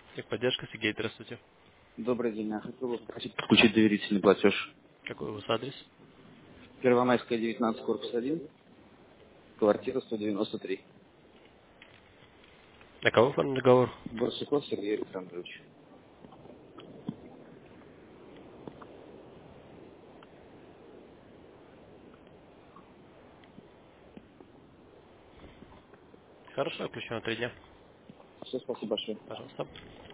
Техподдержка, Сергей, здравствуйте. Добрый день. Я хотел бы попросить подключить доверительный платеж. Какой у вас адрес? Первомайская, 19, корпус 1, квартира 193. На кого оформлен договор? Барсуков Сергей Александрович. Хорошо, включено 3 дня. Все, спасибо большое. Пожалуйста.